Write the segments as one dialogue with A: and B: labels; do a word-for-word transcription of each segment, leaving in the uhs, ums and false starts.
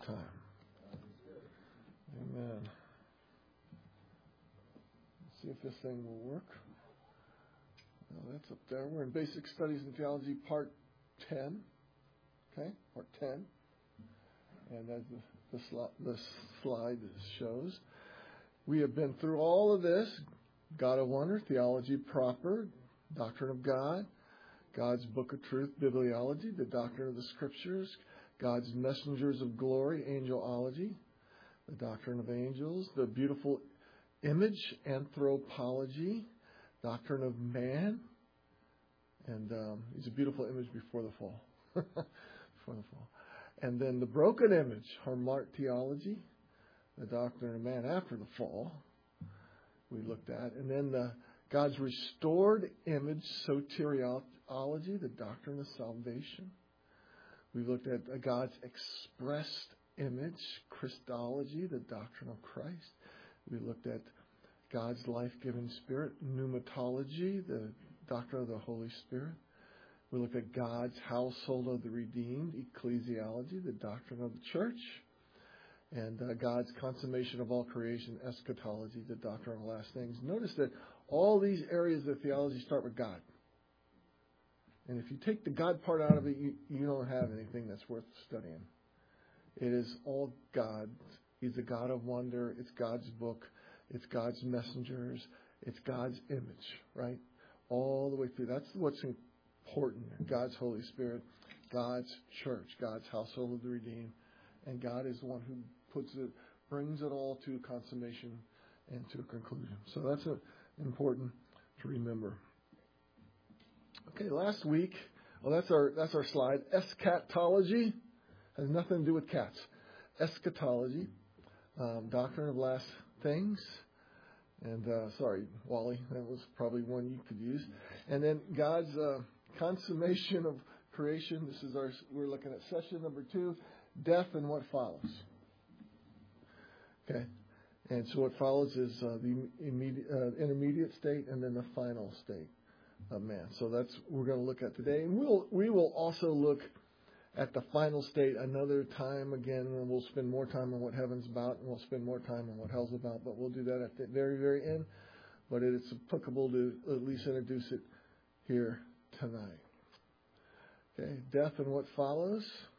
A: time. Amen. Let's see if this thing will work. Well, that's up there. We're in Basic Studies in Theology, Part ten. Okay, Part ten. And as the, the, sli- the slide shows, we have been through all of this. God of Wonder, Theology Proper, Doctrine of God, God's Book of Truth, Bibliology, the Doctrine of the Scriptures, God's Messengers of Glory, Angelology, the Doctrine of Angels, the Beautiful Image, Anthropology, Doctrine of Man, and um, he's a beautiful image before the fall. before the fall. And then the Broken Image, Hamartiology, the Doctrine of Man after the fall, we looked at. And then the God's Restored Image, Soteriology, the Doctrine of Salvation. We looked at God's Expressed Image, Christology, the Doctrine of Christ. We looked at God's Life-Giving Spirit, Pneumatology, the Doctrine of the Holy Spirit. We looked at God's Household of the Redeemed, Ecclesiology, the Doctrine of the Church. And uh, God's Consummation of All Creation, Eschatology, the Doctrine of the Last Things. Notice that all these areas of theology start with God. And if you take the God part out of it, you, you don't have anything that's worth studying. It is all God. He's a God of wonder. It's God's book. It's God's messengers. It's God's image, right? All the way through. That's what's important. God's Holy Spirit, God's church, God's household of the redeemed. And God is the one who puts it, brings it all to consummation and to a conclusion. So that's a, important to remember. Okay, last week, well, that's our that's our slide. Eschatology has nothing to do with cats. Eschatology, um, Doctrine of Last Things. And uh, sorry, Wally, that was probably one you could use. And then God's uh, consummation of creation. This is our. We're looking at session number two. Death and what follows. Okay, and so what follows is uh, the immediate, uh, intermediate state and then the final state of man. So that's what we're going to look at today. And we'll we will also look at the final state another time again, and we'll spend more time on what heaven's about, and we'll spend more time on what hell's about. But we'll do that at the very very end. But it's applicable to at least introduce it here tonight. Okay, death and what follows.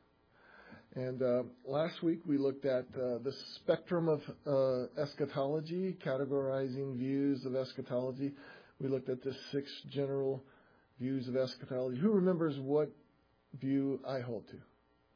A: And uh, last week we looked at uh, the spectrum of uh, eschatology, categorizing views of eschatology. We looked at the six general views of eschatology. Who remembers what view I hold to?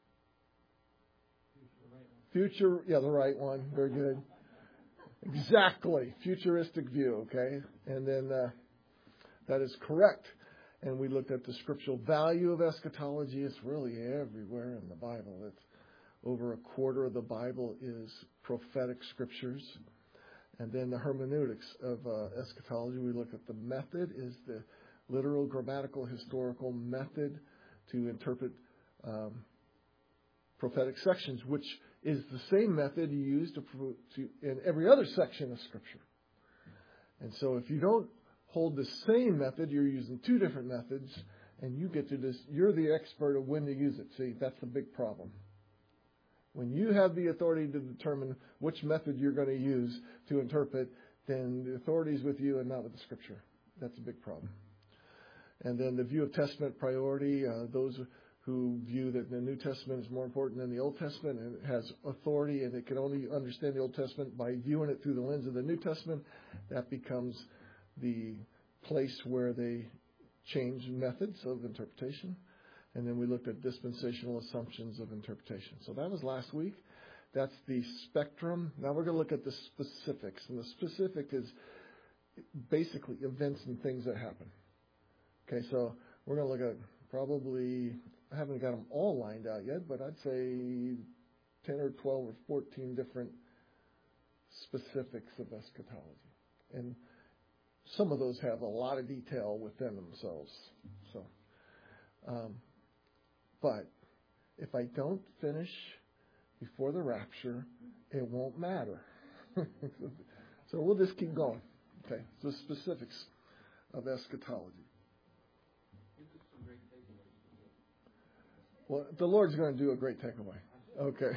A: Future, yeah, the right one. Very good. Exactly. Futuristic view, okay? And then uh, that is correct. And we looked at the scriptural value of eschatology. It's really everywhere in the Bible. It's over a quarter of the Bible is prophetic scriptures. And then the hermeneutics of uh, eschatology. We look at the method is the literal, grammatical, historical method to interpret um, prophetic sections, which is the same method you use to, to in every other section of Scripture. And so if you don't hold the same method, you're using two different methods, and you get to this, you're the expert of when to use it. See, that's the big problem. When you have the authority to determine which method you're going to use to interpret, then the authority is with you and not with the Scripture. That's a big problem. And then the view of Testament priority, uh, those who view that the New Testament is more important than the Old Testament and it has authority and it can only understand the Old Testament by viewing it through the lens of the New Testament, that becomes the place where they change methods of interpretation. And then we looked at dispensational assumptions of interpretation. So that was last week. That's the spectrum. Now we're going to look at the specifics. And the specific is basically events and things that happen. Okay, so we're going to look at probably, I haven't got them all lined out yet, but I'd say ten or twelve or fourteen different specifics of eschatology. And some of those have a lot of detail within themselves. So, um, but if I don't finish before the rapture, it won't matter. So we'll just keep going. Okay, so specifics of eschatology. Well, the Lord's going to do a great takeaway. Okay.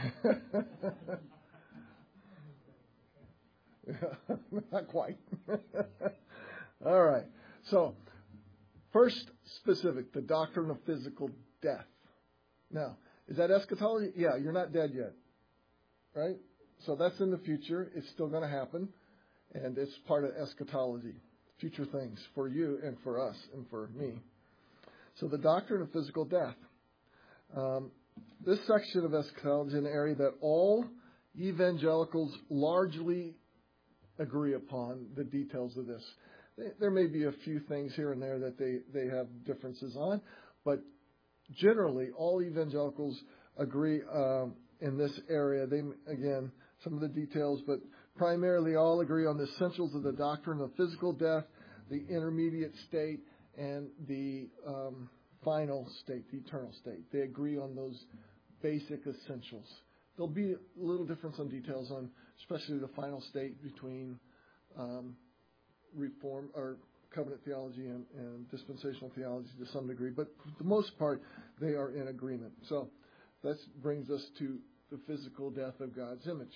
A: Not quite. All right. So, first specific, the doctrine of physical death. Now, is that eschatology? Yeah, you're not dead yet. Right? So that's in the future. It's still going to happen. And it's part of eschatology. Future things for you and for us and for me. So the doctrine of physical death. Um, this section of eschatology is an area that all evangelicals largely agree upon the details of this. There may be a few things here and there that they, they have differences on, but generally all evangelicals agree um, in this area. They, again, some of the details, but primarily all agree on the essentials of the doctrine of physical death, the intermediate state, and the um, final state, the eternal state. They agree on those basic essentials. There'll be a little difference on details on, especially the final state between um, Reform or covenant theology and, and dispensational theology to some degree, but for the most part, they are in agreement. So that brings us to the physical death of God's image.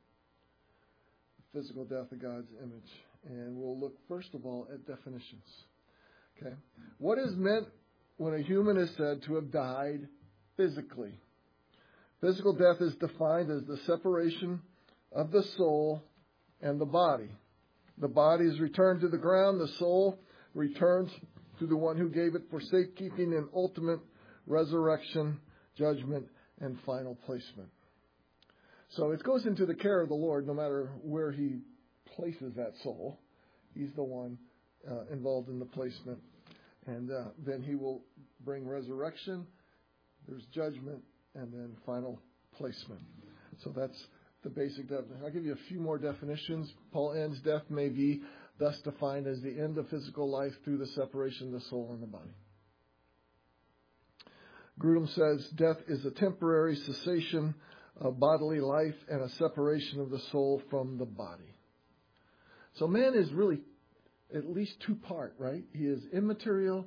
A: The physical death of God's image. And we'll look, first of all, at definitions. Okay. What is meant when a human is said to have died physically? Physical death is defined as the separation of the soul and the body. The body is returned to the ground. The soul returns to the one who gave it for safekeeping and ultimate resurrection, judgment, and final placement. So it goes into the care of the Lord no matter where He places that soul. He's the one uh, involved in the placement. And uh, then He will bring resurrection. There's judgment and then final placement. So that's the basic definition. I'll give you a few more definitions. Paul ends death may be thus defined as the end of physical life through the separation of the soul and the body. Grudem says death is a temporary cessation of bodily life and a separation of the soul from the body. So man is really at least two part, right? He is immaterial,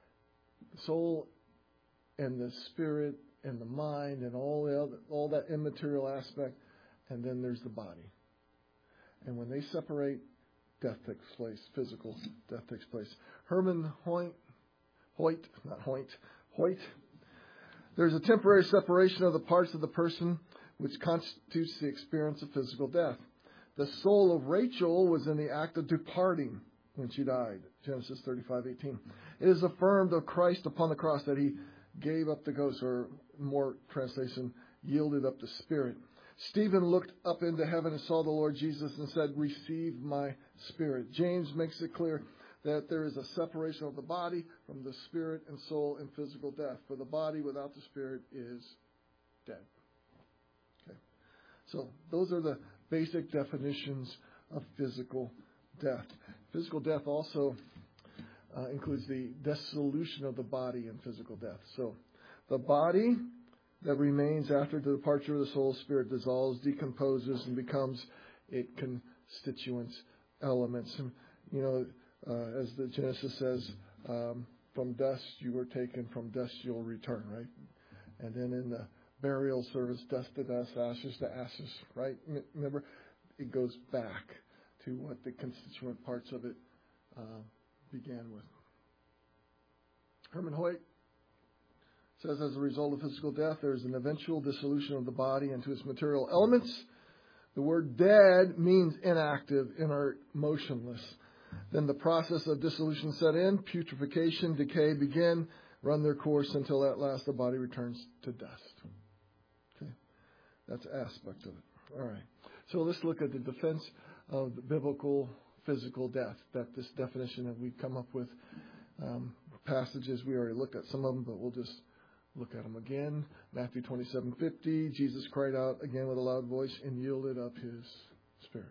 A: soul and the spirit and the mind and all the other, all that immaterial aspect. And then there's the body. And when they separate, death takes place. Physical death takes place. Herman Hoyt, Hoyt, not Hoyt, Hoyt. There's a temporary separation of the parts of the person which constitutes the experience of physical death. The soul of Rachel was in the act of departing when she died. Genesis thirty-five eighteen. It is affirmed of Christ upon the cross that He gave up the ghost, or more translation, yielded up the spirit. Stephen looked up into heaven and saw the Lord Jesus and said, "Receive my spirit." James makes it clear that there is a separation of the body from the spirit and soul in physical death. For the body without the spirit is dead. Okay. So those are the basic definitions of physical death. Physical death also uh, includes the dissolution of the body in physical death. So the body that remains after the departure of the soul, spirit dissolves, decomposes, and becomes its constituent elements. And, you know, uh, as the Genesis says, um, from dust you were taken, from dust you'll return, right? And then in the burial service, dust to dust, ashes to ashes, right? Remember, it goes back to what the constituent parts of it uh, began with. Herman Hoyt says, as a result of physical death, there is an eventual dissolution of the body into its material elements. The word dead means inactive, inert, motionless. Then the process of dissolution set in, putrefaction, decay begin, run their course until at last the body returns to dust. Okay, that's an aspect of it. All right. So let's look at the defense of the biblical physical death. That this definition that we come up with, um, passages we already looked at some of them, but we'll just look at them again. Matthew twenty-seven fifty, Jesus cried out again with a loud voice and yielded up His spirit.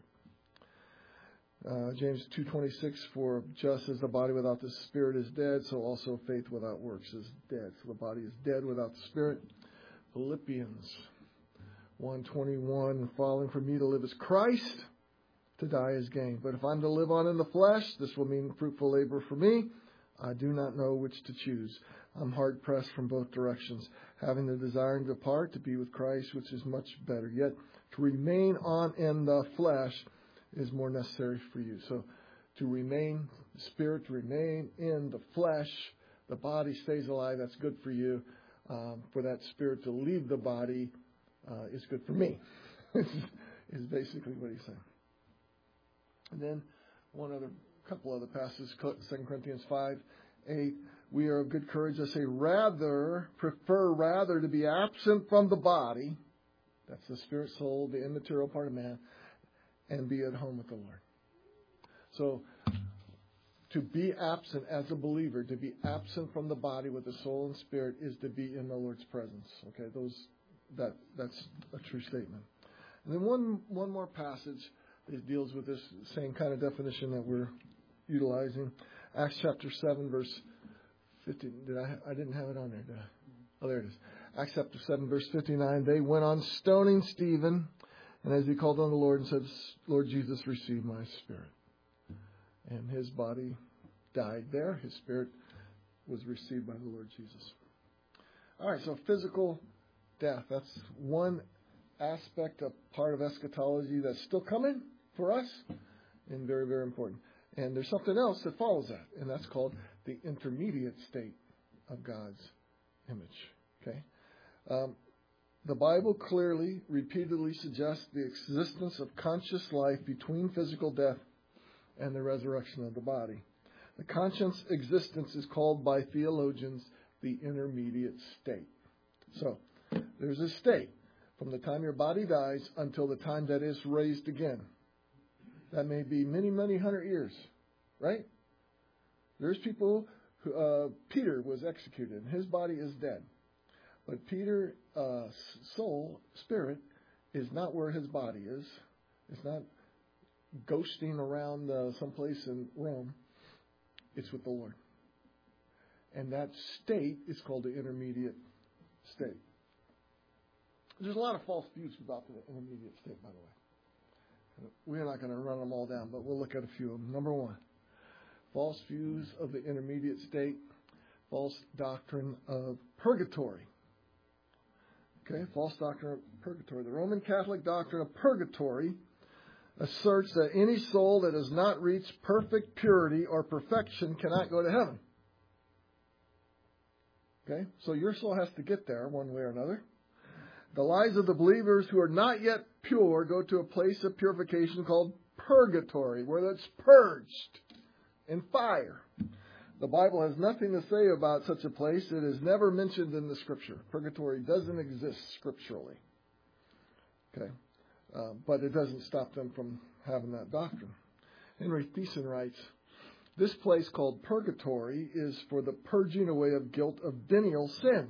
A: Uh, James two twenty-six, for just as the body without the spirit is dead, so also faith without works is dead. So the body is dead without the spirit. Philippians one twenty-one, following, for me to live is Christ, to die is gain. But if I'm to live on in the flesh, this will mean fruitful labor for me. I do not know which to choose. I'm hard pressed from both directions, having the desire to depart to be with Christ, which is much better. Yet to remain on in the flesh is more necessary for you. So to remain, the spirit to remain in the flesh, the body stays alive, that's good for you. Um, for that spirit to leave the body uh, is good for me, is basically what he's saying. And then one other, couple other passages, Second Corinthians five, eight, we are of good courage. I say, rather, prefer rather to be absent from the body, that's the spirit, soul, the immaterial part of man, and be at home with the Lord. So, to be absent as a believer, to be absent from the body with the soul and spirit, is to be in the Lord's presence. Okay, those that that's a true statement. And then one one more passage that deals with this same kind of definition that we're utilizing. Acts chapter seven, verse fifteen. Did I? I didn't have it on there, did I? Oh, there it is. Acts chapter seven, verse fifty-nine. They went on stoning Stephen, and as he called on the Lord and said, "Lord Jesus, receive my spirit." And his body died there. His spirit was received by the Lord Jesus. All right, so physical death. That's one aspect, a part of eschatology that's still coming for us and very, very important. And there's something else that follows that, and that's called the intermediate state of God's image. Okay? Um, the Bible clearly, repeatedly suggests the existence of conscious life between physical death and the resurrection of the body. The conscious existence is called by theologians the intermediate state. So, there's a state from the time your body dies until the time that it's raised again. That may be many, many hundred years, right? There's people who, uh, Peter was executed, and his body is dead. But Peter's uh, soul, spirit, is not where his body is. It's not ghosting around uh, someplace in Rome. It's with the Lord. And that state is called the intermediate state. There's a lot of false views about the intermediate state, by the way. We're not going to run them all down, but we'll look at a few of them. Number one, false views of the intermediate state, false doctrine of purgatory. Okay, false doctrine of purgatory. The Roman Catholic doctrine of purgatory asserts that any soul that has not reached perfect purity or perfection cannot go to heaven. Okay? So your soul has to get there one way or another. The lives of the believers who are not yet pure go to a place of purification called purgatory, where it's purged in fire. The Bible has nothing to say about such a place. It is never mentioned in the Scripture. Purgatory doesn't exist scripturally. Okay? Uh, but it doesn't stop them from having that doctrine. Henry Thiessen writes, this place called purgatory is for the purging away of guilt of venial sins.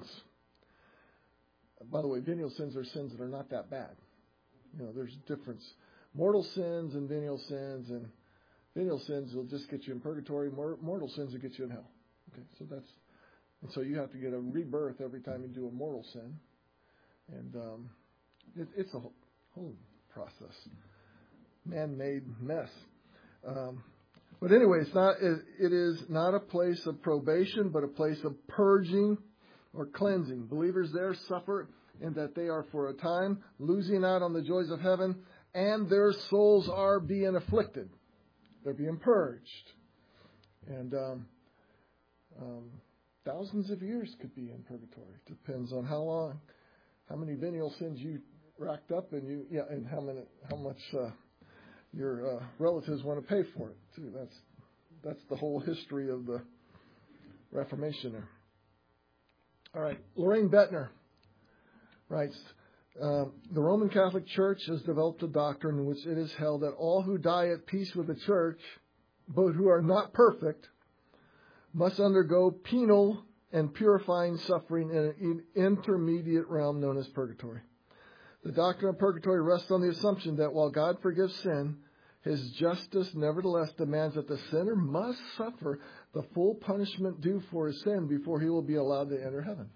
A: By the way, venial sins are sins that are not that bad. You know, there's a difference. Mortal sins and venial sins, and venial sins will just get you in purgatory. Mortal sins will get you in hell. Okay, so that's, and so you have to get a rebirth every time you do a mortal sin. And um, it, it's a whole, whole process. Man-made mess. Um, but anyway, it's not, it, it is not a place of probation, but a place of purging or cleansing. Believers there suffer in that they are for a time losing out on the joys of heaven, and their souls are being afflicted. They're being purged. And um, um, thousands of years could be in purgatory. Depends on how long, how many venial sins you racked up, and you yeah, and how many, how much uh, your uh, relatives want to pay for it too. That's that's the whole history of the Reformation there. All right, Lorraine Bettner writes, uh, the Roman Catholic Church has developed a doctrine in which it is held that all who die at peace with the Church, but who are not perfect, must undergo penal and purifying suffering in an intermediate realm known as purgatory. The doctrine of purgatory rests on the assumption that while God forgives sin, His justice nevertheless demands that the sinner must suffer the full punishment due for his sin before he will be allowed to enter heaven.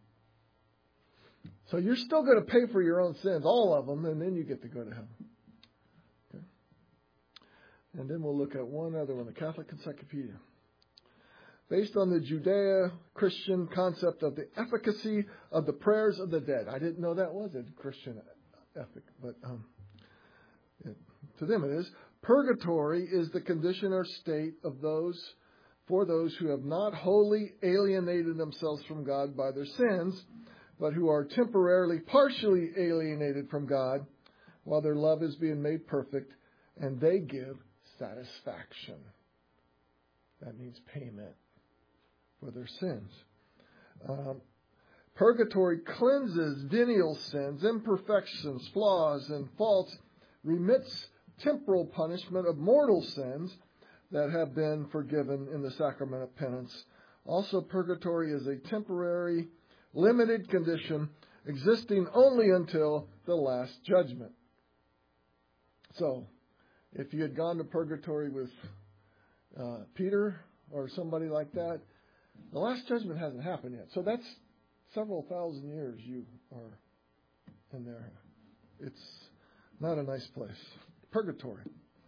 A: So you're still going to pay for your own sins, all of them, and then you get to go to heaven. Okay. And then we'll look at one other one, the Catholic Encyclopedia. based on the Judeo-Christian concept of the efficacy of the prayers of the dead. I didn't know that was a Christian ethic, but um, it, to them it is. Purgatory is the condition or state of those, for those who have not wholly alienated themselves from God by their sins, but who are temporarily, partially alienated from God while their love is being made perfect, and they give satisfaction. That means payment for their sins. Um, purgatory cleanses venial sins, imperfections, flaws, and faults, remits temporal punishment of mortal sins that have been forgiven in the sacrament of penance. Also, purgatory is a temporary, limited condition existing only until the last judgment. So, if you had gone to purgatory with uh, Peter or somebody like that, the last judgment hasn't happened yet. So that's several thousand years you are in there. It's not a nice place. Purgatory.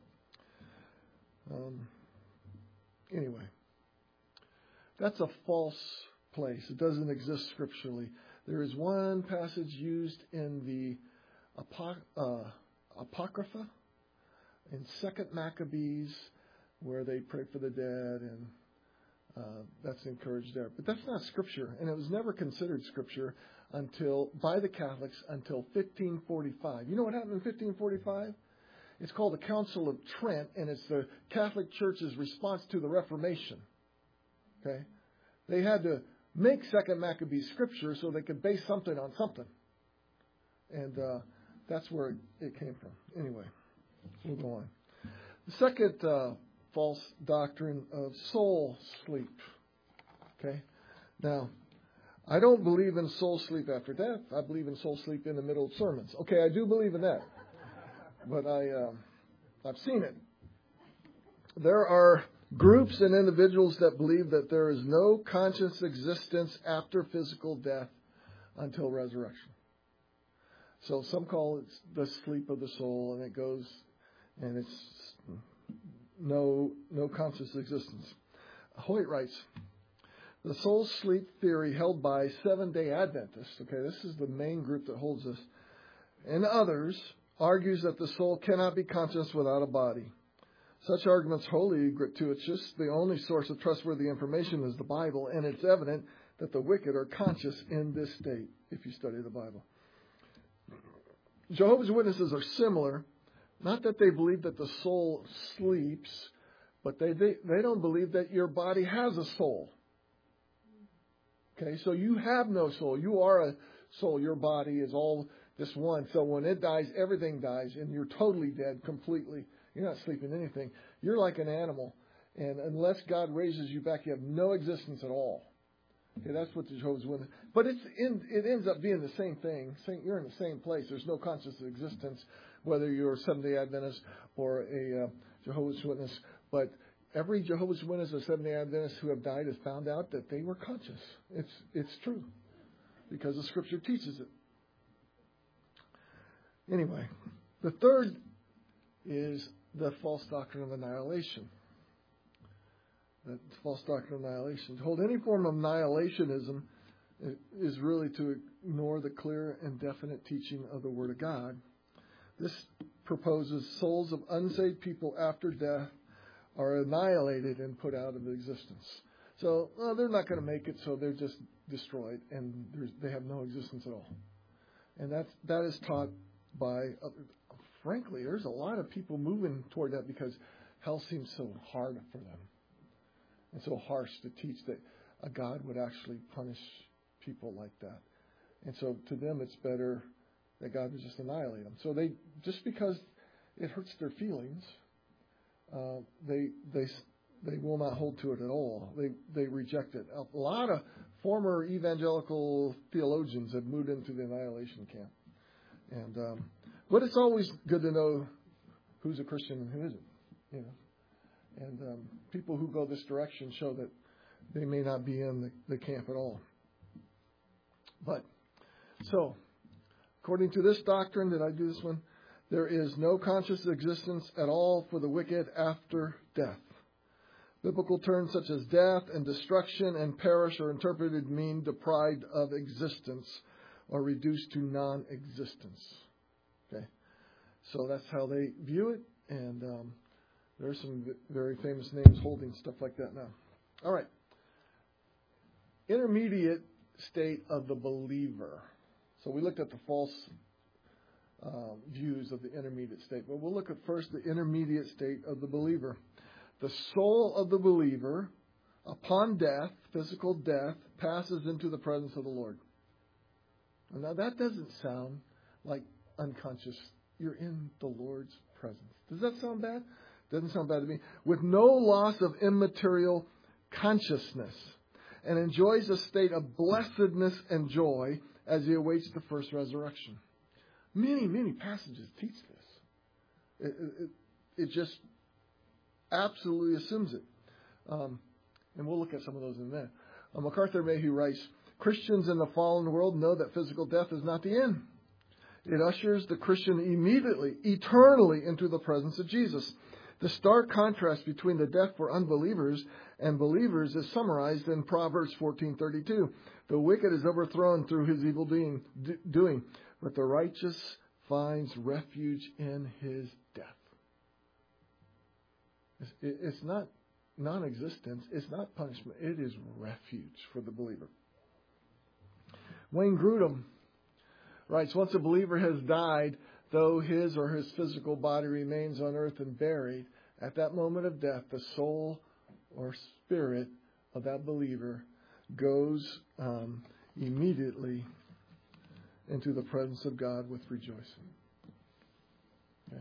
A: Um, anyway, that's a false place. It doesn't exist scripturally. There is one passage used in the Apoc- uh, Apocrypha in Second Maccabees where they pray for the dead, and uh, that's encouraged there. But that's not scripture, and it was never considered scripture until by the Catholics until fifteen forty-five. You know what happened in fifteen forty-five? It's called the Council of Trent, and it's the Catholic Church's response to the Reformation. Okay, they had to make Second Maccabees scripture so they could base something on something, and uh, that's where it, it came from. Anyway, we'll go on. The second uh, false doctrine of soul sleep. Okay, now I don't believe in soul sleep after death. I believe in soul sleep in the middle of sermons. Okay, I do believe in that. But I, uh, I've seen it. There are groups and individuals that believe that there is no conscious existence after physical death until resurrection. So some call it the sleep of the soul, and it goes, and it's no no conscious existence. Hoyt writes, the soul sleep theory held by Seventh-day Adventists, okay, this is the main group that holds this, and others, argues that the soul cannot be conscious without a body. Such arguments wholly gratuitous. The only source of trustworthy information is the Bible, and it's evident that the wicked are conscious in this state, if you study the Bible. Jehovah's Witnesses are similar, not that they believe that the soul sleeps, but they, they, they don't believe that your body has a soul. Okay, so you have no soul. You are a soul. Your body is all this one. So when it dies, everything dies, and you're totally dead completely. You're not sleeping anything. You're like an animal, and unless God raises you back, you have no existence at all. Okay, that's what the Jehovah's Witnesses. But it's in, it ends up being the same thing. You're in the same place. There's no conscious existence, whether you're a Seventh-day Adventist or a uh, Jehovah's Witness. But every Jehovah's Witness or Seventh-day Adventist who have died has found out that they were conscious. It's it's true because the Scripture teaches it. Anyway, the third is the false doctrine of annihilation. The false doctrine of annihilation. To hold any form of annihilationism is really to ignore the clear and definite teaching of the Word of God. This proposes souls of unsaved people after death are annihilated and put out of existence. So well, they're not going to make it, so they're just destroyed, and they have no existence at all. And that's, that is taught by, uh, frankly, there's a lot of people moving toward that because hell seems so hard for them and so harsh to teach that a God would actually punish people like that. And so to them, it's better that God would just annihilate them. So they, just because it hurts their feelings, uh, they they they will not hold to it at all. They they reject it. A lot of former evangelical theologians have moved into the annihilation camp. And um, but it's always good to know who's a Christian and who isn't, you know. And um, people who go this direction show that they may not be in the, the camp at all. But so, according to this doctrine, did I do this one? There is no conscious existence at all for the wicked after death. Biblical terms such as death and destruction and perish are interpreted to mean deprived of existence or reduced to non-existence. Okay, so that's how they view it, and um, there are some very famous names holding stuff like that now. All right. Intermediate state of the believer. So we looked at the false uh, views of the intermediate state, but we'll look at first the intermediate state of the believer. The soul of the believer, upon death, physical death, passes into the presence of the Lord. Now that doesn't sound like unconscious. You're in the Lord's presence. Does that sound bad? Doesn't sound bad to me. With no loss of immaterial consciousness, and enjoys a state of blessedness and joy as he awaits the first resurrection. Many, many passages teach this. It, it, it just absolutely assumes it. Um, and we'll look at some of those in a minute. Uh, MacArthur Mayhew writes, Christians in the fallen world know that physical death is not the end. It ushers the Christian immediately, eternally into the presence of Jesus. The stark contrast between the death for unbelievers and believers is summarized in Proverbs fourteen thirty-two. The wicked is overthrown through his evil doing, doing, but the righteous finds refuge in his death. It's, it's not non-existence. It's not punishment. It is refuge for the believer. Wayne Grudem writes, once a believer has died, though his or his physical body remains on earth and buried, at that moment of death, the soul or spirit of that believer goes um, immediately into the presence of God with rejoicing. Okay.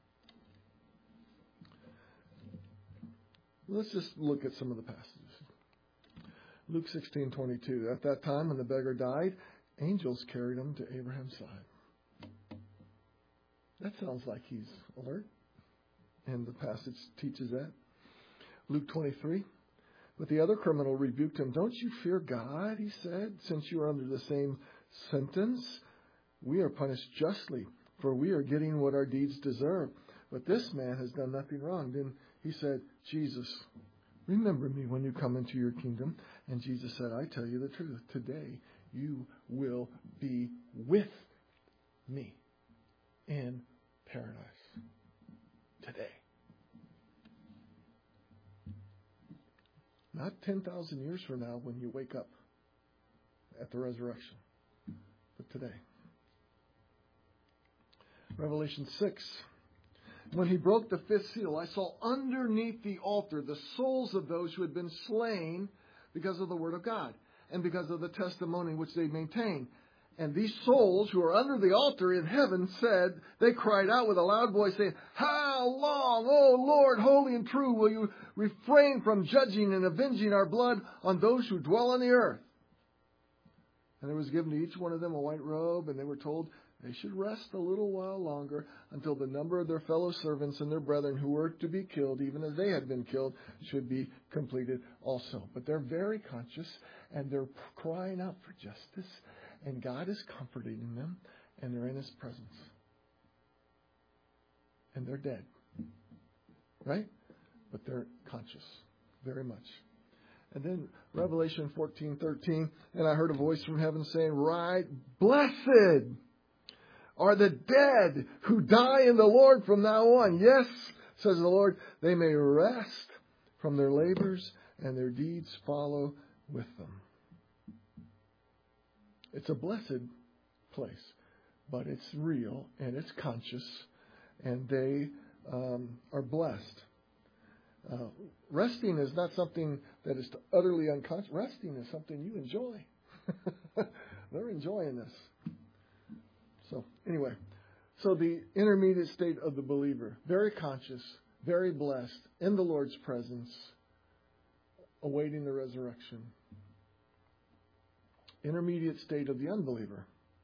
A: Let's just look at some of the passages. Luke sixteen twenty-two. At that time, when the beggar died, angels carried him to Abraham's side. That sounds like he's alert. And the passage teaches that. Luke twenty-three. But the other criminal rebuked him. Don't you fear God, he said, since you are under the same sentence? We are punished justly, for we are getting what our deeds deserve. But this man has done nothing wrong. Then he said, Jesus, remember me when you come into your kingdom. And Jesus said, I tell you the truth. Today you will be with me in paradise. Today. Not ten thousand years from now when you wake up at the resurrection, but today. Revelation six. When he broke the fifth seal, I saw underneath the altar the souls of those who had been slain because of the word of God and because of the testimony which they maintained. And these souls who are under the altar in heaven said, they cried out with a loud voice saying, how long, O Lord, holy and true, will you refrain from judging and avenging our blood on those who dwell on the earth? And there was given to each one of them a white robe, and they were told they should rest a little while longer until the number of their fellow servants and their brethren who were to be killed, even as they had been killed, should be completed also. But they're very conscious, and they're crying out for justice. And God is comforting them, and they're in His presence. And they're dead. Right? But they're conscious. Very much. And then Revelation fourteen thirteen, and I heard a voice from heaven saying, right, blessed are the dead who die in the Lord from now on. Yes, says the Lord, they may rest from their labors, and their deeds follow with them. It's a blessed place, but it's real and it's conscious, and they um, are blessed. Uh, resting is not something that is utterly unconscious. Resting is something you enjoy. They're enjoying this. So anyway, so the intermediate state of the believer, very conscious, very blessed, in the Lord's presence, awaiting the resurrection. Intermediate state of the unbeliever.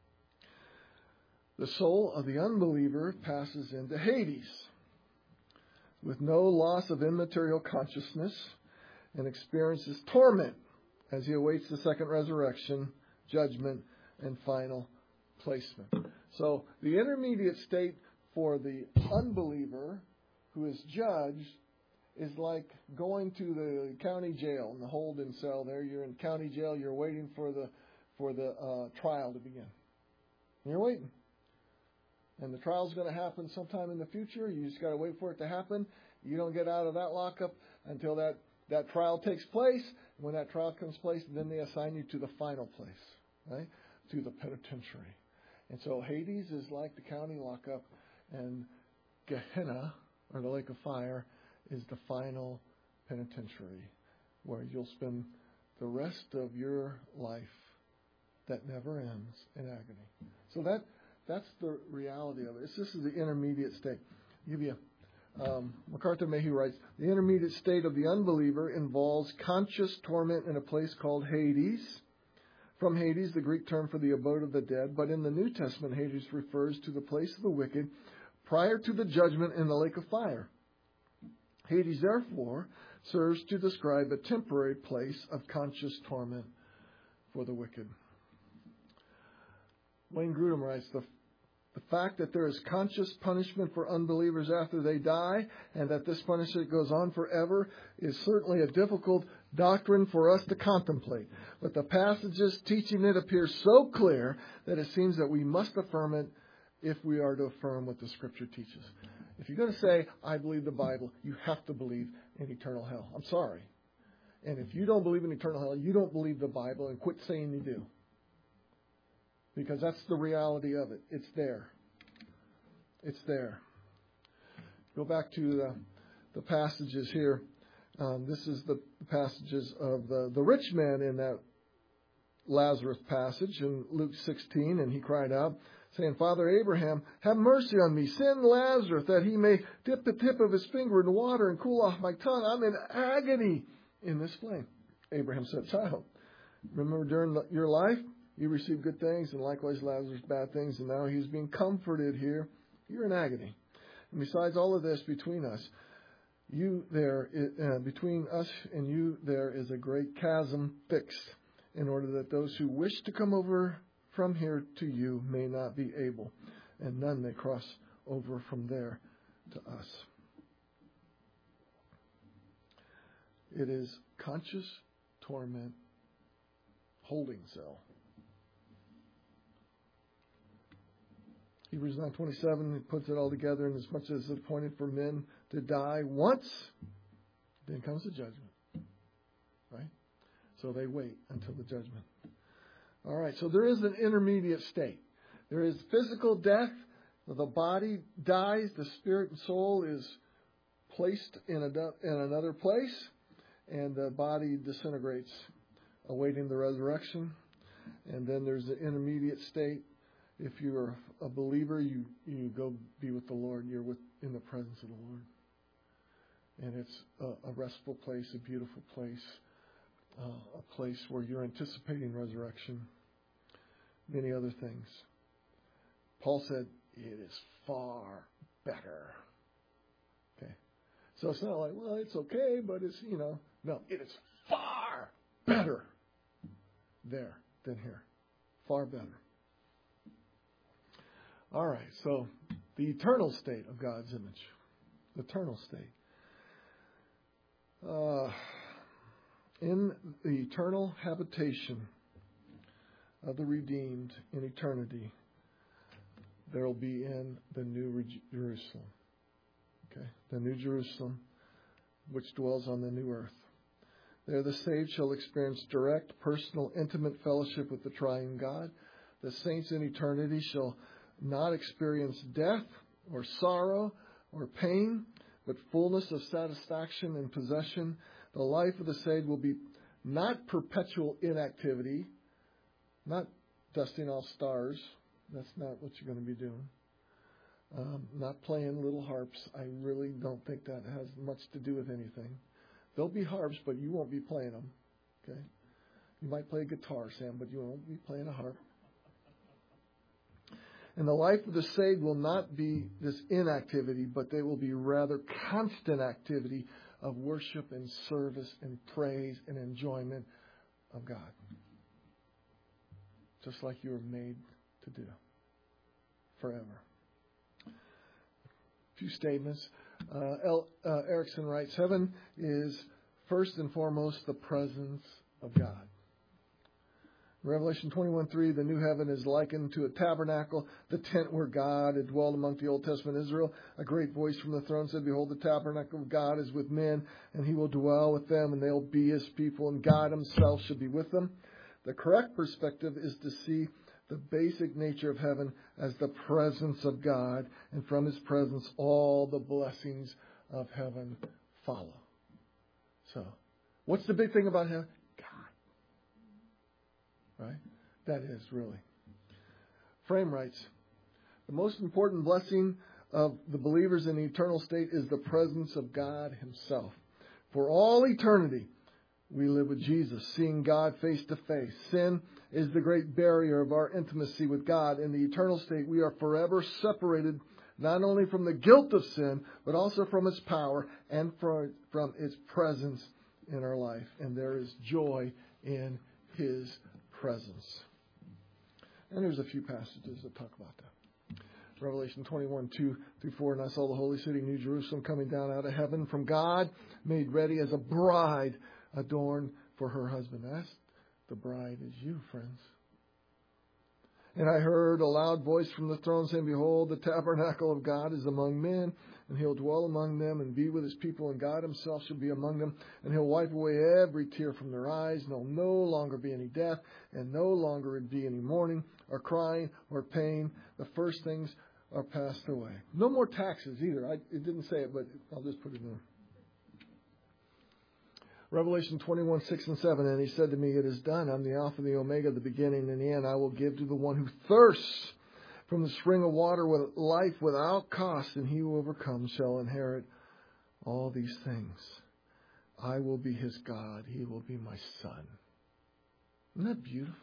A: The soul of the unbeliever passes into Hades with no loss of immaterial consciousness and experiences torment as he awaits the second resurrection, judgment, and final placement. So the intermediate state for the unbeliever who is judged is like going to the county jail in the holding cell there. You're in county jail. You're waiting for the for the uh, trial to begin. You're waiting. And the trial's going to happen sometime in the future. You just got to wait for it to happen. You don't get out of that lockup until that, that trial takes place. When that trial comes place, then they assign you to the final place, right? To the penitentiary. And so Hades is like the county lockup, and Gehenna, or the lake of fire, is the final penitentiary where you'll spend the rest of your life that never ends in agony. So that that's the reality of it. It's, this is the intermediate state. I'll give you, um, MacArthur Mayhew writes, the intermediate state of the unbeliever involves conscious torment in a place called Hades. From Hades, the Greek term for the abode of the dead, but in the New Testament, Hades refers to the place of the wicked prior to the judgment in the lake of fire. Hades, therefore, serves to describe a temporary place of conscious torment for the wicked. Wayne Grudem writes, the, the fact that there is conscious punishment for unbelievers after they die, and that this punishment goes on forever, is certainly a difficult doctrine for us to contemplate. But the passages teaching it appear so clear that it seems that we must affirm it if we are to affirm what the Scripture teaches. If you're going to say, I believe the Bible, you have to believe in eternal hell. I'm sorry. And if you don't believe in eternal hell, you don't believe the Bible, and quit saying you do. Because that's the reality of it. It's there. It's there. Go back to the, the passages here. Um, this is the passages of the, the rich man in that Lazarus passage in Luke sixteen. And he cried out, saying, Father Abraham, have mercy on me. Send Lazarus that he may dip the tip of his finger in water and cool off my tongue. I'm in agony in this flame. Abraham said, child, remember during the, your life, you received good things, and likewise Lazarus bad things, and now he's being comforted here. You're in agony. And besides all of this, between us, you there, uh, between us and you, there is a great chasm fixed, in order that those who wish to come over from here to you may not be able, and none may cross over from there to us. It is conscious torment, holding cell. Hebrews nine twenty-seven, he puts it all together, and as much as it's appointed for men to die once, then comes the judgment. Right? So they wait until the judgment. All right, so there is an intermediate state. There is physical death. The body dies. The spirit and soul is placed in, a, in another place, and the body disintegrates, awaiting the resurrection. And then there's the intermediate state. If you are a believer, you, you go be with the Lord. You're with, in the presence of the Lord. And it's a, a restful place, a beautiful place, uh, a place where you're anticipating resurrection, many other things. Paul said, it is far better. Okay. So it's not like, well, it's okay, but it's, you know, no, it is far better there than here. Far better. All right, so the eternal state of God's image. The eternal state. Uh, in the eternal habitation of the redeemed in eternity, there will be in the New Jerusalem. Okay, the New Jerusalem, which dwells on the new earth. There the saved shall experience direct, personal, intimate fellowship with the triune God. The saints in eternity shall not experience death or sorrow or pain, but fullness of satisfaction and possession. The life of the saved will be not perpetual inactivity, not dusting off stars. That's not what you're going to be doing. Um, not playing little harps. I really don't think that has much to do with anything. There'll be harps, but you won't be playing them. Okay? You might play a guitar, Sam, but you won't be playing a harp. And the life of the saved will not be this inactivity, but they will be rather constant activity of worship and service and praise and enjoyment of God. Just like you were made to do. Forever. A few statements. Uh, L, uh, Erickson writes, heaven is first and foremost the presence of God. Revelation twenty-one three, the new heaven is likened to a tabernacle, the tent where God had dwelled among the Old Testament Israel. A great voice from the throne said, behold, the tabernacle of God is with men, and he will dwell with them, and they'll be his people, and God himself shall be with them. The correct perspective is to see the basic nature of heaven as the presence of God, and from his presence all the blessings of heaven follow. So, what's the big thing about heaven? Right? That is, really. Frame writes, the most important blessing of the believers in the eternal state is the presence of God himself. For all eternity, we live with Jesus, seeing God face to face. Sin is the great barrier of our intimacy with God. In the eternal state, we are forever separated not only from the guilt of sin, but also from its power and from its presence in our life. And there is joy in his presence. And there's a few passages that talk about that. Revelation twenty-one, two through four, and I saw the holy city, New Jerusalem, coming down out of heaven from God, made ready as a bride adorned for her husband. That's the bride is you, friends. And I heard a loud voice from the throne saying, behold, the tabernacle of God is among men, and he'll dwell among them and be with his people, and God himself shall be among them, and he'll wipe away every tear from their eyes, and there'll no longer be any death, and no longer be any mourning, or crying, or pain. The first things are passed away. No more taxes either. I, it didn't say it, but I'll just put it in. Revelation twenty-one, six and seven, and he said to me, it is done. I'm the Alpha and the Omega, the beginning and the end. I will give to the one who thirsts from the spring of water with life without cost, and he who overcomes shall inherit all these things. I will be his God. He will be my son. Isn't that beautiful?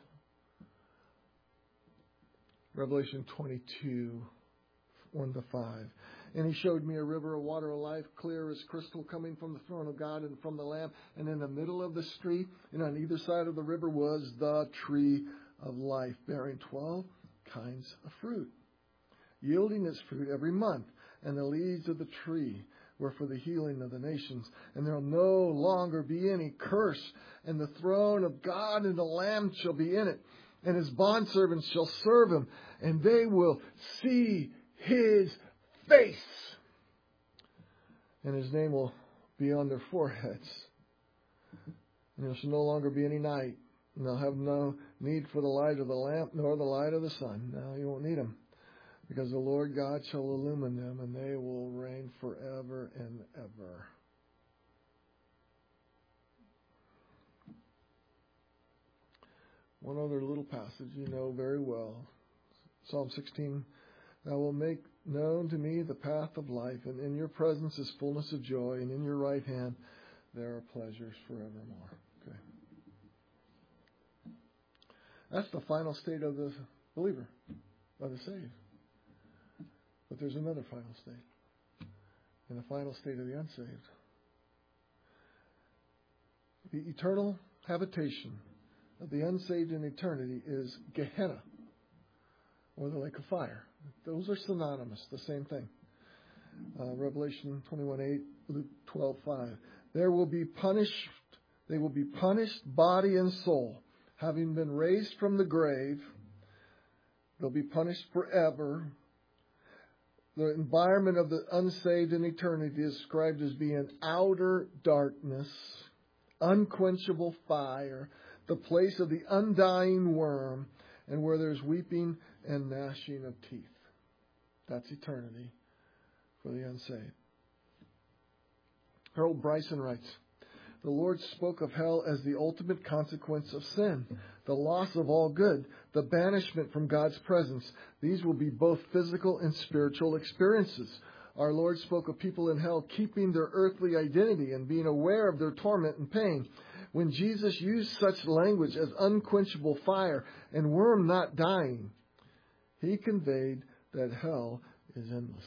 A: Revelation twenty-two, one to five. And he showed me a river of water of life, clear as crystal, coming from the throne of God and from the Lamb. And in the middle of the street, and on either side of the river, was the tree of life, bearing twelve kinds of fruit, yielding its fruit every month. And the leaves of the tree were for the healing of the nations. And there will no longer be any curse. And the throne of God and the Lamb shall be in it. And his bondservants shall serve him. And they will see his face. And his name will be on their foreheads. And there shall no longer be any night. And they'll have no need for the light of the lamp nor the light of the sun. No, you won't need them. Because the Lord God shall illumine them, and they will reign forever and ever. One other little passage you know very well. Psalm sixteen. Thou wilt make known to me the path of life, and in your presence is fullness of joy, and in your right hand there are pleasures forevermore. Okay. That's the final state of the believer, of the saved. But there's another final state, and the final state of the unsaved. The eternal habitation of the unsaved in eternity is Gehenna, or the lake of fire. Those are synonymous, the same thing. Uh, Revelation twenty-one eight, Luke twelve five. There will be punished, they will be punished body and soul, having been raised from the grave. They'll be punished forever. The environment of the unsaved in eternity is described as being outer darkness, unquenchable fire, the place of the undying worm, and where there's weeping and gnashing of teeth. That's eternity for the unsaved. Harold Bryson writes, the Lord spoke of hell as the ultimate consequence of sin, the loss of all good, the banishment from God's presence. These will be both physical and spiritual experiences. Our Lord spoke of people in hell keeping their earthly identity and being aware of their torment and pain. When Jesus used such language as unquenchable fire and worm not dying, he conveyed that hell is endless.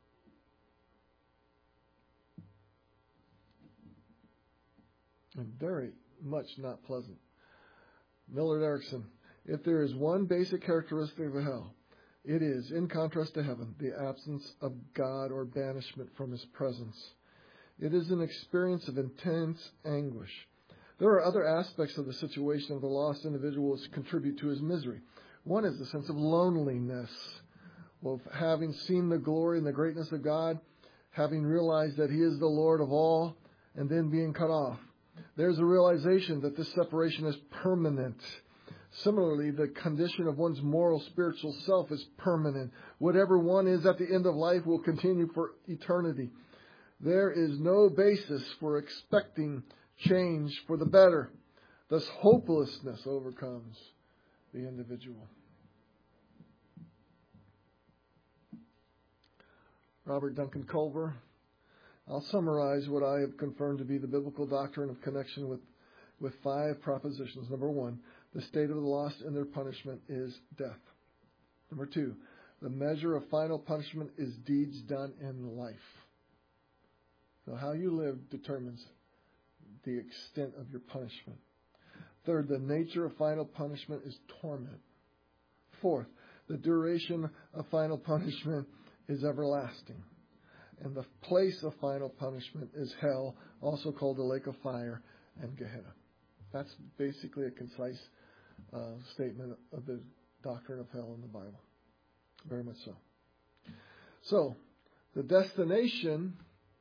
A: And very much not pleasant. Millard Erickson, if there is one basic characteristic of hell, It is, in contrast to heaven, the absence of God or banishment from His presence. It is an experience of intense anguish. There are other aspects of the situation of the lost individual which contribute to his misery. One is the sense of loneliness, of having seen the glory and the greatness of God, having realized that He is the Lord of all, and then being cut off. There's a realization that this separation is permanent. Similarly, the condition of one's moral, spiritual self is permanent. Whatever one is at the end of life will continue for eternity. There is no basis for expecting change for the better. Thus, hopelessness overcomes the individual. Robert Duncan Culver. I'll summarize what I have confirmed to be the biblical doctrine of connection with, with five propositions. Number one, the state of the lost and their punishment is death. Number two, the measure of final punishment is deeds done in life. So how you live determines the extent of your punishment. Third, the nature of final punishment is torment. Fourth, the duration of final punishment is everlasting. And the place of final punishment is hell, also called the lake of fire and Gehenna. That's basically a concise uh, statement of the doctrine of hell in the Bible. Very much so. So, the destination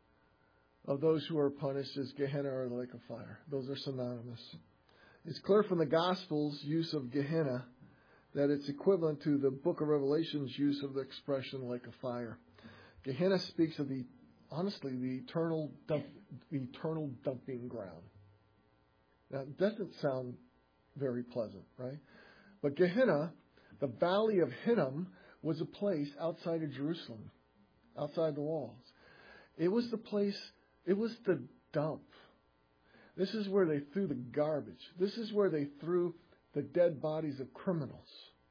A: of those who are punished is Gehenna or the lake of fire. Those are synonymous. It's clear from the Gospel's use of Gehenna that it's equivalent to the book of Revelation's use of the expression lake of fire. Gehenna speaks of the, honestly, the eternal dump, the eternal dumping ground. Now, it doesn't sound very pleasant, right? But Gehenna, the valley of Hinnom, was a place outside of Jerusalem, outside the walls. It was the place, it was the dump. This is where they threw the garbage. This is where they threw the dead bodies of criminals.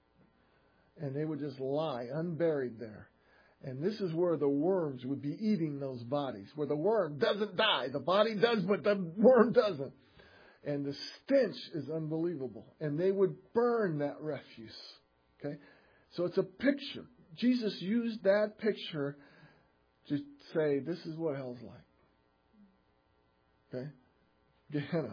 A: And they would just lie unburied there. And this is where the worms would be eating those bodies, where the worm doesn't die. The body does, but the worm doesn't. And the stench is unbelievable. And they would burn that refuse. Okay? So it's a picture. Jesus used that picture to say, this is what hell's like. Okay? Gehenna.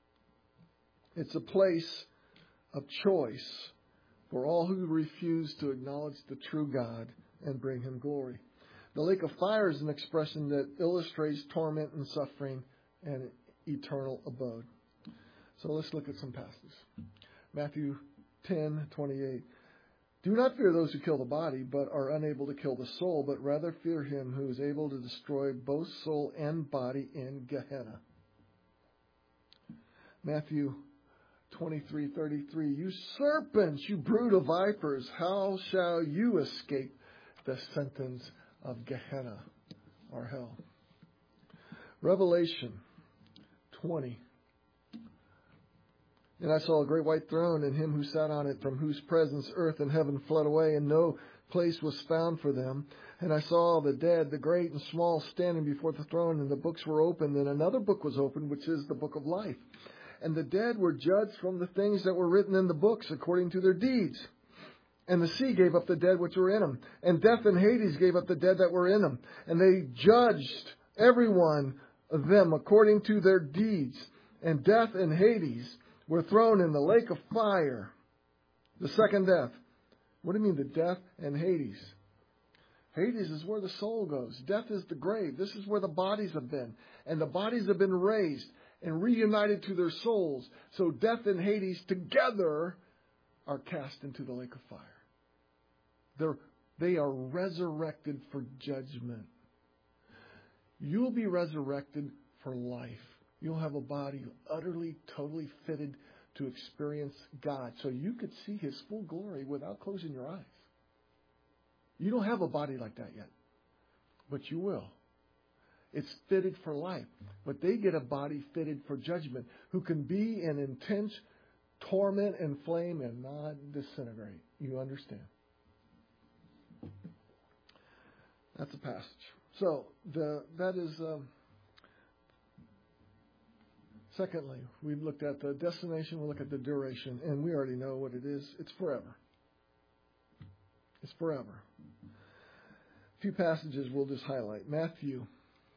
A: It's a place of choice for all who refuse to acknowledge the true God and bring Him glory. The lake of fire is an expression that illustrates torment and suffering and eternal abode. So let's look at some passages. Matthew ten twenty-eight. Do not fear those who kill the body, but are unable to kill the soul, but rather fear Him who is able to destroy both soul and body in Gehenna. Matthew twenty-three thirty-three. You serpents, you brood of vipers, how shall you escape the sentence of Gehenna or hell? Revelation twenty. And I saw a great white throne, and Him who sat on it, from whose presence earth and heaven fled away, and no place was found for them. And I saw the dead, the great and small, standing before the throne, and the books were opened, and another book was opened, which is the book of life. And the dead were judged from the things that were written in the books according to their deeds. And the sea gave up the dead which were in them. And death and Hades gave up the dead that were in them. And they judged every one of them according to their deeds. And death and Hades were thrown in the lake of fire. The second death. What do you mean the death and Hades? Hades is where the soul goes. Death is the grave. This is where the bodies have been. And the bodies have been raised and reunited to their souls. So death and Hades together are cast into the lake of fire. They're, they are resurrected for judgment. You'll be resurrected for life. You'll have a body utterly, totally fitted to experience God. So you could see His full glory without closing your eyes. You don't have a body like that yet. But you will. It's fitted for life. But they get a body fitted for judgment, who can be in intense torment and flame and not disintegrate. You understand? That's a passage. So the that is... Um, Secondly, we've looked at the destination, we'll look at the duration, and we already know what it is. It's forever. It's forever. A few passages we'll just highlight. Matthew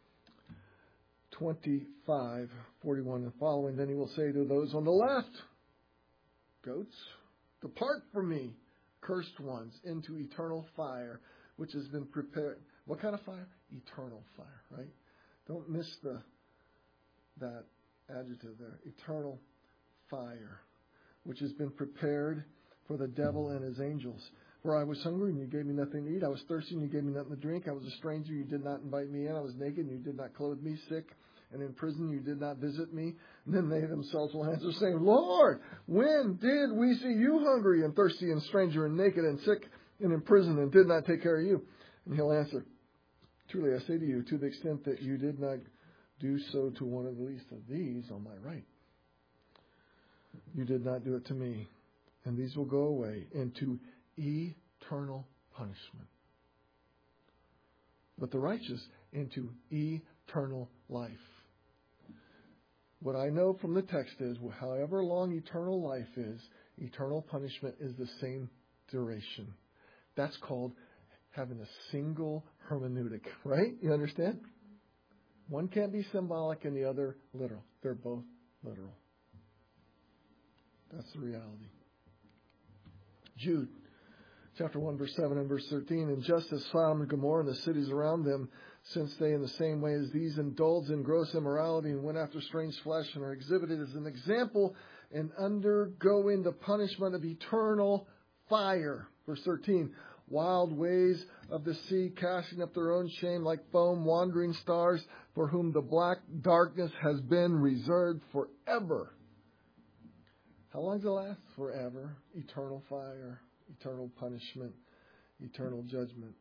A: twenty-five, forty-one and following. Then he will say to those on the left, goats, depart from me, cursed ones, into eternal fire, which has been prepared. What kind of fire? Eternal fire, right? Don't miss the that adjective there. Eternal fire, which has been prepared for the devil and his angels. For I was hungry, and you gave me nothing to eat. I was thirsty, and you gave me nothing to drink. I was a stranger, you did not invite me in. I was naked, and you did not clothe me. Sick and in prison, you did not visit me. And then they themselves will answer, saying, Lord, when did we see you hungry and thirsty and stranger and naked and sick and in prison and did not take care of you? And he'll answer, truly I say to you, to the extent that you did not do so to one of the least of these on my right, you did not do it to me. And these will go away into eternal punishment, but the righteous into eternal life. What I know from the text is, however long eternal life is, eternal punishment is the same duration. That's called having a single hermeneutic, right? You understand? One can't be symbolic and the other literal. They're both literal. That's the reality. Jude, chapter one, verse seven and verse thirteen. And just as Sodom and Gomorrah and the cities around them, since they in the same way as these indulged in gross immorality and went after strange flesh and are exhibited as an example and undergoing the punishment of eternal fire. Verse thirteen. Wild waves of the sea, casting up their own shame like foam, wandering stars, for whom the black darkness has been reserved forever. How long does it last? Forever. Eternal fire, eternal punishment, eternal judgment.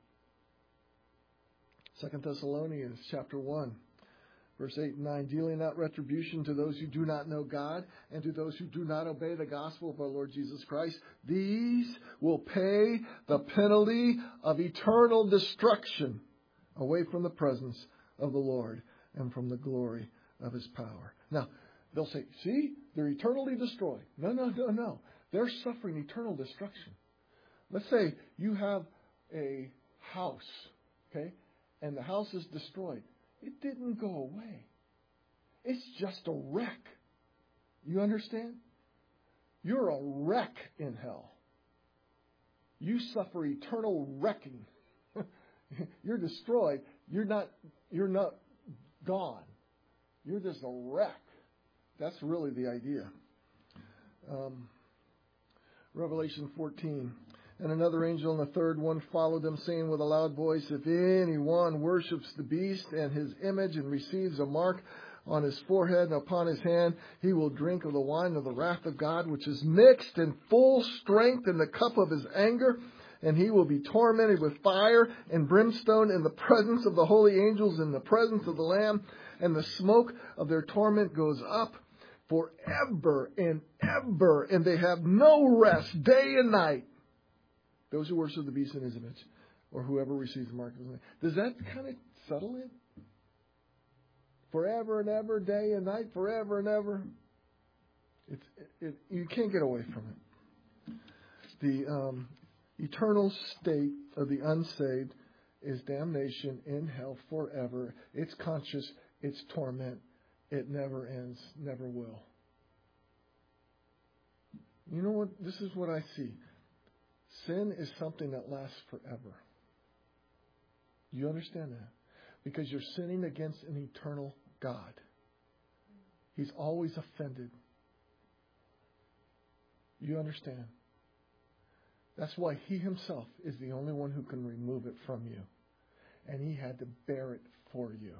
A: Second Thessalonians chapter one, verse eight and nine, dealing out retribution to those who do not know God and to those who do not obey the gospel of our Lord Jesus Christ. These will pay the penalty of eternal destruction away from the presence of the Lord and from the glory of His power. Now, they'll say, see, they're eternally destroyed. No, no, no, no. They're suffering eternal destruction. Let's say you have a house, okay, and the house is destroyed. It didn't go away. It's just a wreck. You understand? You're a wreck in hell. You suffer eternal wrecking. You're destroyed. You're not, you're not gone. You're just a wreck. That's really the idea. Um, Revelation fourteen. And another angel and a third one followed them, saying with a loud voice, if anyone worships the beast and his image and receives a mark on his forehead and upon his hand, he will drink of the wine of the wrath of God, which is mixed in full strength in the cup of his anger. And he will be tormented with fire and brimstone in the presence of the holy angels, in the presence of the Lamb. And the smoke of their torment goes up forever and ever. And they have no rest day and night. Those who worship the beast in his image, or whoever receives the mark of his name. Does that kind of settle it? Forever and ever, day and night, forever and ever. It's, it, it, you can't get away from it. The um, eternal state of the unsaved is damnation in hell forever. It's conscious, it's torment. It never ends, never will. You know what? This is what I see. Sin is something that lasts forever. Do you understand that? Because you're sinning against an eternal God. He's always offended. You understand? That's why He Himself is the only one who can remove it from you. And He had to bear it for you.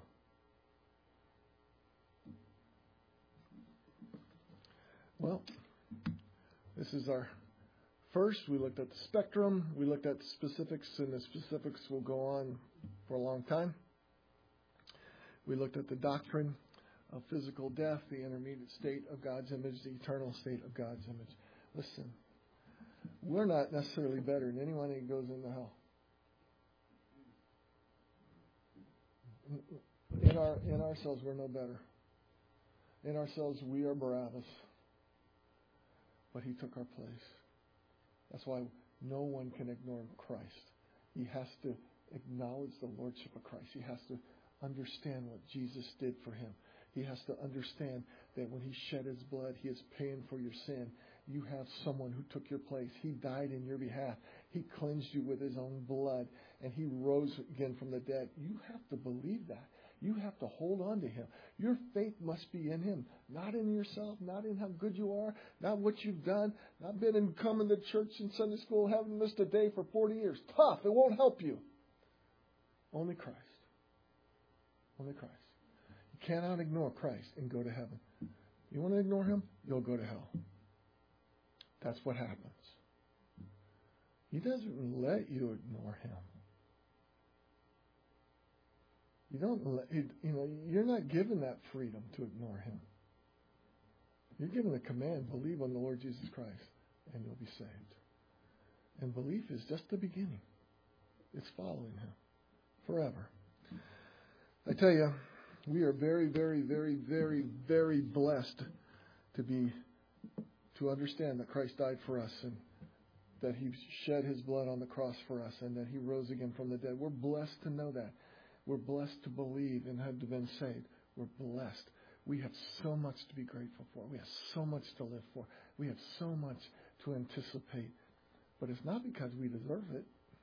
A: Well, this is our first. We looked at the spectrum. We looked at specifics, and the specifics will go on for a long time. We looked at the doctrine of physical death, the intermediate state of God's image, the eternal state of God's image. Listen, we're not necessarily better than anyone who goes into hell. In our in ourselves, we're no better. In ourselves, we are Barabbas. But He took our place. That's why No one can ignore Christ. He has to acknowledge the lordship of Christ. He has to understand what Jesus did for him. He has to understand that when he shed his blood, he is paying for your sin. You have someone who took your place. He died in your behalf. He cleansed you with his own blood, and he rose again from the dead. You have to believe that. You have to hold on to him. Your faith must be in him, not in yourself, not in how good you are, not what you've done, not been in coming to church and Sunday school, haven't missed a day for forty years. Tough. It won't help you. Only Christ. Only Christ. You cannot ignore Christ and go to heaven. You want to ignore him? You'll go to hell. That's what happens. He doesn't let you ignore him. You don't let, you know, you're not given that freedom to ignore him. You're given the command, believe on the Lord Jesus Christ, and you'll be saved. And belief is just the beginning. It's following him forever. I tell you, we are very, very, very, very, very blessed to be, to understand that Christ died for us and that he shed his blood on the cross for us and that he rose again from the dead. We're blessed to know that. We're blessed to believe and have been saved. We're blessed. We have so much to be grateful for. We have so much to live for. We have so much to anticipate. But it's not because we deserve it.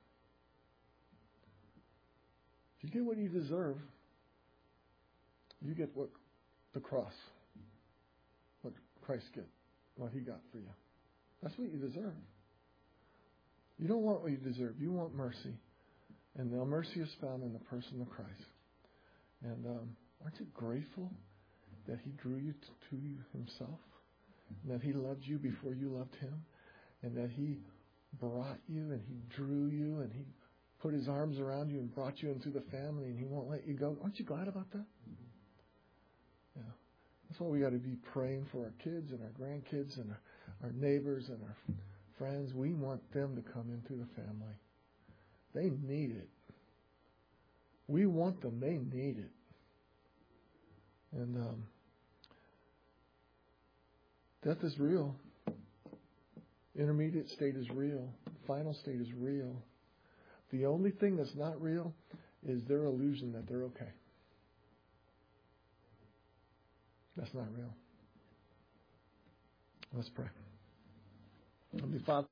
A: If you get what you deserve, you get what the cross, what Christ get, what he got for you. That's what you deserve. You don't want what you deserve. You want mercy. And the mercy is found in the person of Christ. And um, aren't you grateful that he drew you to, to himself? And that he loved you before you loved him? And that he brought you and he drew you and he put his arms around you and brought you into the family and he won't let you go? Aren't you glad about that? Yeah. That's why we got to be praying for our kids and our grandkids and our, our neighbors and our friends. We want them to come into the family. They need it. We want them. They need it. And um, death is real. Intermediate state is real. Final state is real. The only thing that's not real is their illusion that they're okay. That's not real. Let's pray. Heavenly Father.